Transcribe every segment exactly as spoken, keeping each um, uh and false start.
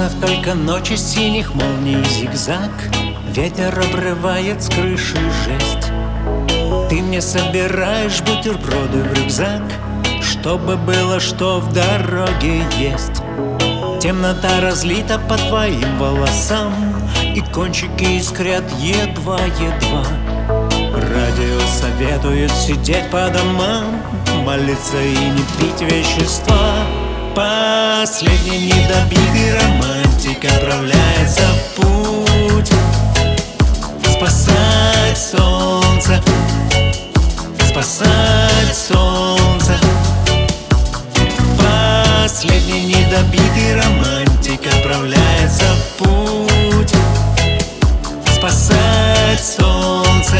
Вспомнив только ночи синих молний зигзаг, ветер обрывает с крыши жесть. Ты мне собираешь бутерброды в рюкзак, чтобы было что в дороге есть. Темнота разлита по твоим волосам, и кончики искрят едва-едва. Радио советует сидеть по домам, молиться и не пить вещества. Последний недобитый романтик отправляется в путь спасать солнце, спасать солнце. Последний недобитый романтик отправляется в путь спасать солнце,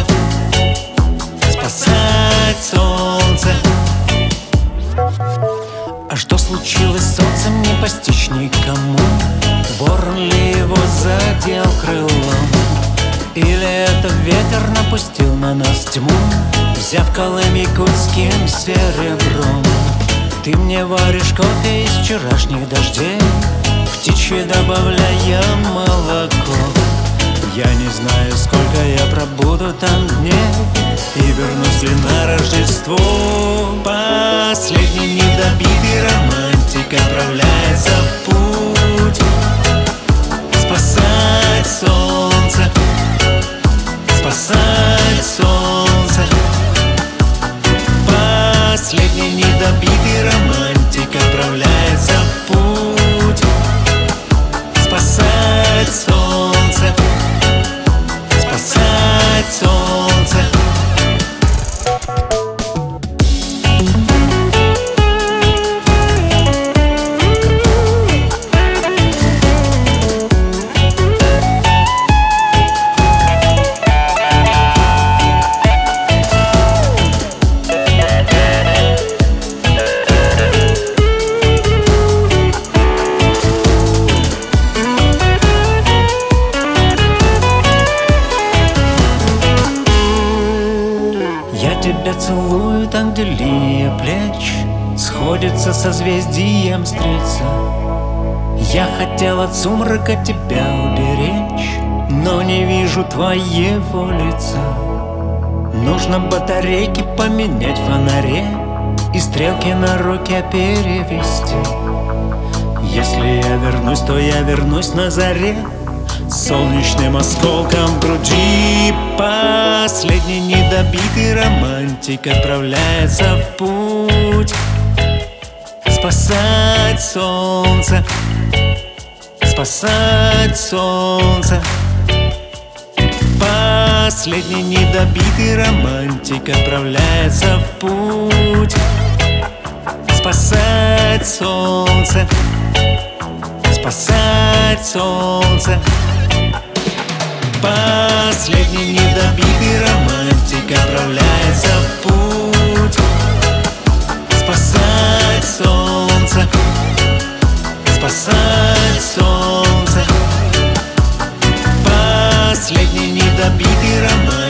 спасать солнце. А что случилось с солнцем, не постичь никому. Ворон ли его задел крылом, или это ветер напустил на нас тьму, взяв колым якутским серебром? Ты мне варишь кофе из вчерашних дождей, птичьи добавляя молоко. Я не знаю, сколько я пробуду там дней, и вернусь ли на Рождество. Последний недобитый романтик отправляется в путь спасать солнце, спасать солнце. Последний недобитый романтик отправляется в путь спасать солнце, спасать солнце. Тебя целую там, где линия плеч сходится созвездием Стрельца. Я хотел от сумрака тебя уберечь, но не вижу твоего лица. Нужно батарейки поменять в фонаре и стрелки на руке перевести. Если я вернусь, то я вернусь на заре, с солнечным осколком в груди. Последний недобитый романтик отправляется в путь спасать солнце, спасать солнце. Последний недобитый романтик отправляется в путь спасать солнце, спасать солнце. Последний недобитый романтик отправляется в путь спасать солнце, спасать солнце. Последний недобитый романтик